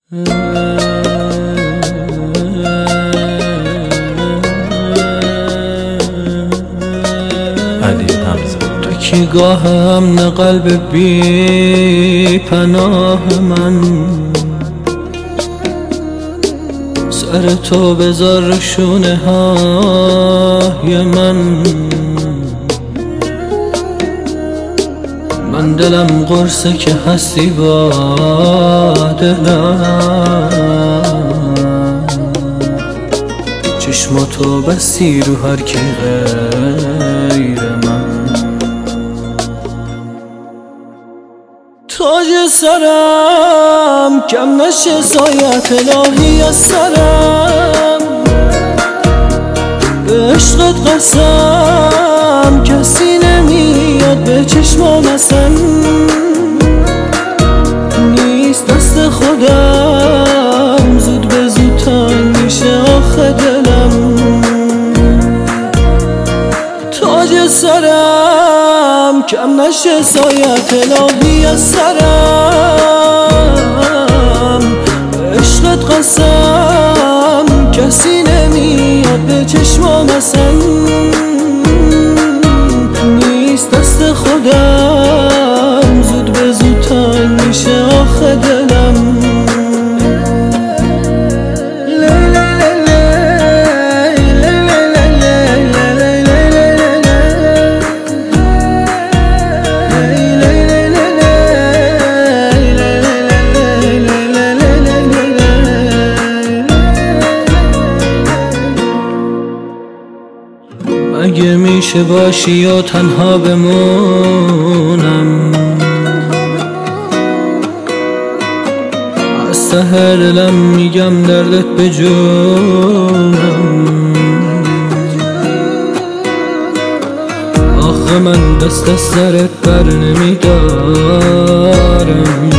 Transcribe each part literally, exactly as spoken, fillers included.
علی حمزه. تو کی گاهم نه قلب بی پناه من، سر تو بذار شونه های من. من دلم قرصه که هستی با دلم، چشماتو بسی رو هر کی غیر من. تاج سرم کم نشه سایت الهی از سرم، به عشقت قسم کسی نمیاد به چشمام اصلا. نیست دست خودم زود به زود تنگ میشه آخه دلم. تاج سرم کم نشه سایت الهی از سرم، به عشقت قسم کسی نمیاد به چشمام اصلا. نیست دست خودم زود به زود تنگ میشه آخه دلم. اگه میشه باشی یا تنها بمونم، از ته دلم میگم دردت به جونم. آخه من دست از سرت بر نمیدارم،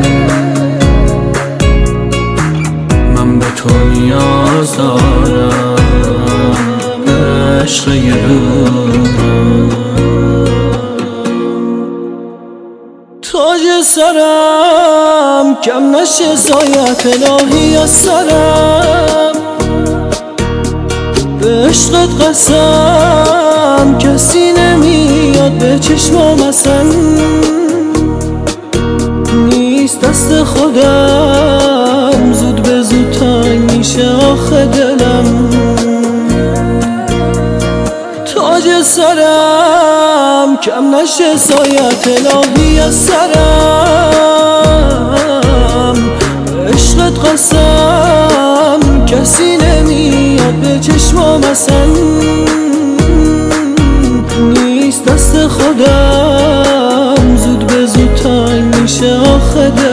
من به تو نیاز دارم عشق یه روح. تاج سرم کم نشه سایت الهی از سرم، به عشقت قسم کسی نمیاد به چشمام اصلا. نیست دست خودم زود به زود تنگ میشه آخه دلم. تاج سرم کم نشه سایت الهی از سرم، به عشقت قسم کسی نمیاد به چشمام اصلا. نیست دست خودم زود به زود تنگ میشه آخه دلم.